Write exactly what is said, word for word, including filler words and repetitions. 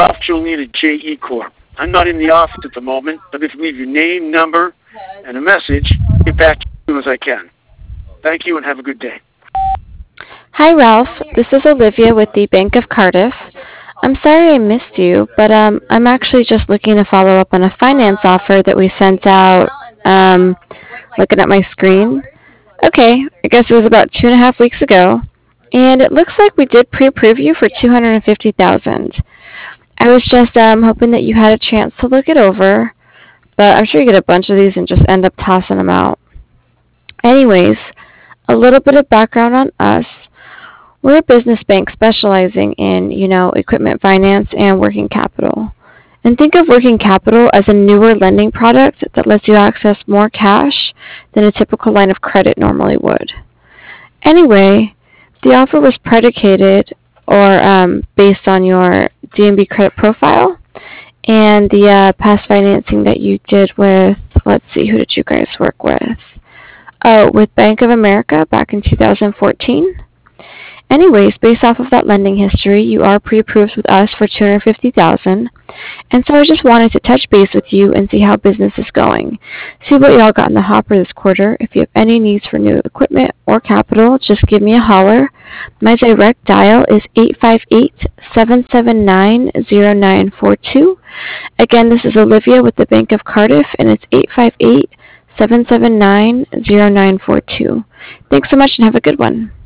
Ralph Julian at J E Corp. I'm not in the office at the moment, but if you leave your name, number, and a message, I'll get back to you as soon as I can. Thank you and have a good day. Hi, Ralph. This is Olivia with the Bank of Cardiff. I'm sorry I missed you, but um, I'm actually just looking to follow up on a finance offer that we sent out. Um, looking at my screen. Okay, I guess it was about two and a half weeks ago, and it looks like we did pre-approve you for two hundred and fifty thousand. I was just um hoping that you had a chance to look it over, but I'm sure you get a bunch of these and just end up tossing them out. Anyways, a little bit of background on us. We're a business bank specializing in, you know, equipment finance and working capital. And think of working capital as a newer lending product that lets you access more cash than a typical line of credit normally would. Anyway, the offer was predicated or um, based on your D N B credit profile and the uh, past financing that you did with, let's see, who did you guys work with? Oh, with Bank of America back in two thousand fourteen. Anyways, based off of that lending history, you are pre-approved with us for two hundred fifty thousand dollars. And so I just wanted to touch base with you and see how business is going. See what y'all got in the hopper this quarter. If you have any needs for new equipment or capital, just give me a holler. My direct dial is eight five eight, seven seven nine, zero nine four two. Again, this is Olivia with the Bank of Cardiff, and it's eight five eight, seven seven nine, zero nine four two. Thanks so much and have a good one.